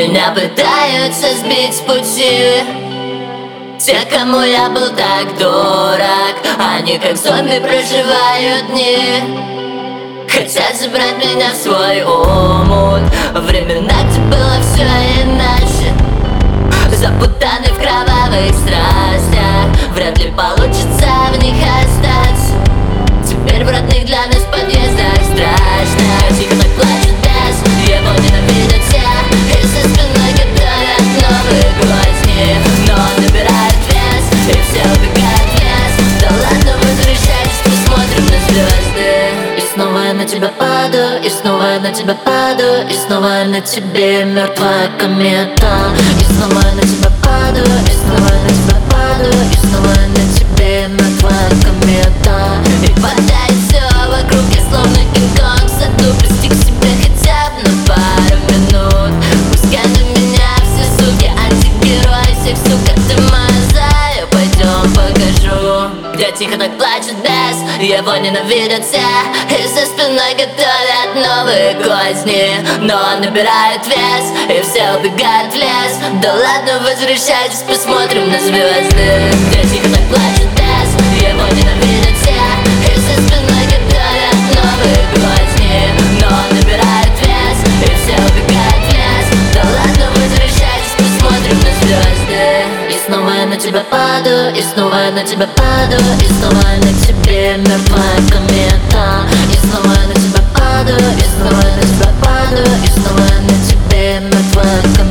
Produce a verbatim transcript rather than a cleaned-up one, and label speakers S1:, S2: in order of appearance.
S1: Меня пытаются сбить с пути те, кому я был так дорог. Они как зомби проживают дни, хотят забрать меня в свой омут. Времена, где было все иначе, запутаны в кровавых страстях. Вряд ли получится в них остаться. Теперь в родных для нас подъездах страшно. Тихо так плачет бес, его ненавидят все, и за спиной готовят новые гвозди. Но он набирает вес, и все убегают в лес. Да ладно, возвращайтесь, посмотрим на звезды. И снова я на тебя падаю, и снова я на тебя падаю, и снова я на тебе мертвая комета. И снова я на тебя падаю, и снова я на тебя падаю, и снова я на тебе мертвая комета. И вода и все вокруг, я словно Кинг-Конг в саду. Прости к себе хотя бы на пару минут. Пускай на меня все суки, антигерой всех сук, ты моя зая, пойдем покажу. Где тихо так плачет бес, его ненавидят все, и за спиной готовят новые козни. Но он набирает вес, и все убегают в лес. Да ладно, возвращайтесь, посмотрим на звезды. Где тихо так плачет бес, его ненавидят все, и за спиной готовят новые козни. Но он набирает вес, и все убегают в лес. Да ладно, возвращайтесь, посмотрим на звезды. И снова я на тебя падаю, и снова я на тебя падаю, и снова я на тебе мертвая комета. И снова я на тебя падаю, и снова я на тебя падаю, и снова я на тебе мертвая комета.